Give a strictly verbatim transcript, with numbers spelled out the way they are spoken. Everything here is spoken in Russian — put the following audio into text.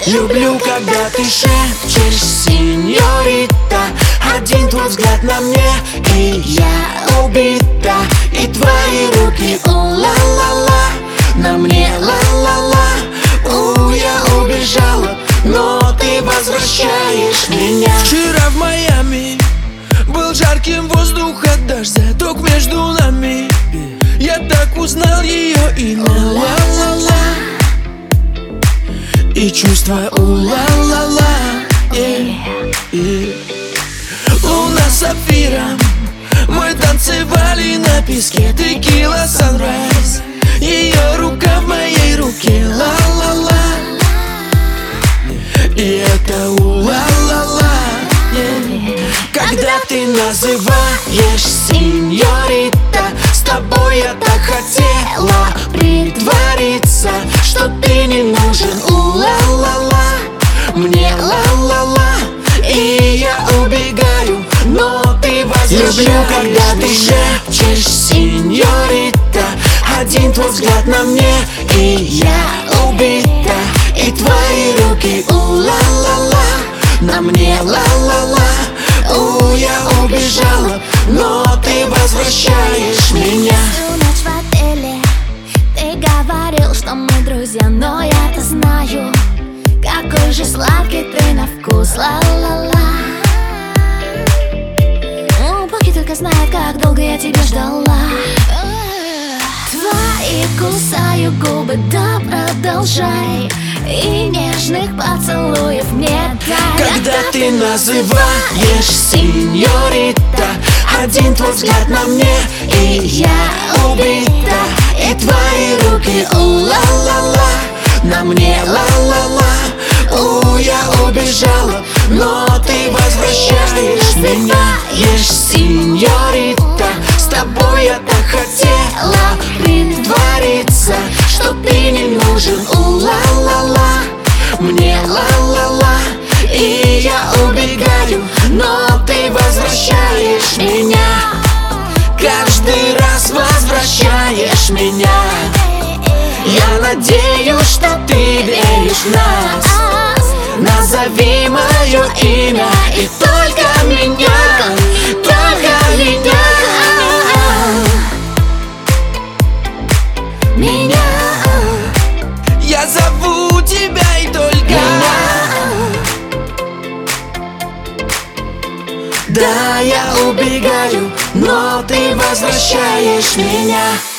Люблю, когда ты шепчешь, сеньорита. Один твой взгляд на мне, и я убита. И твои руки, у-ла-ла-ла, на мне ла-ла-ла. У, я убежала, но ты возвращаешь меня. Вчера в Майами был жарким воздух от дождя, ток между нами. Я так узнал ее имя, ла-ла-ла. И чувства, у-ла-ла-ла, yeah, yeah. Луна с сапфиром, мы танцевали на песке. Текила, санрайз, ее рука в моей руке, ла-ла-ла. И это у-ла-ла-ла, yeah. Когда ты называешь, сеньорита, с тобой я так хотела притвориться, что ты не нужен, у-ла-ла-ла, мне ла-ла-ла. И я убегаю, но ты возвращаешь. Люблю, когда ты шепчешь, сеньорита. Один твой взгляд на мне, и я убита. И твои руки, у-ла-ла-ла, на мне ла-ла-ла. У, я убежала, но ты возвращаешь меня. Всю ночь в отеле ты говорил, что мы друзья, но я-то знаю, какой же сладкий ты на вкус, ла-ла-ла. Ну, боги только знают, как долго я тебя ждала. Твои кусаю губы, да продолжай. И нежных поцелуев мне дай. Когда ты называешь, сеньорита, один твой взгляд на мне, и я убита. И твои руки, у-ла-ла-ла, на мне ла-ла-ла. У, я убежала, но ты возвращаешь меня. Ешь, сеньорита, с тобой я так хотела притвориться, что ты не нужен, у-ла-ла-ла, мне ла-ла-ла. И я убегаю, но ты возвращаешь меня. Каждый раз возвращаешь меня. Я надеюсь, что ты веришь в нас. Назови мое имя и только меня, только меня. Меня. Я зову тебя и только меня. Да, я убегаю, но ты возвращаешь меня.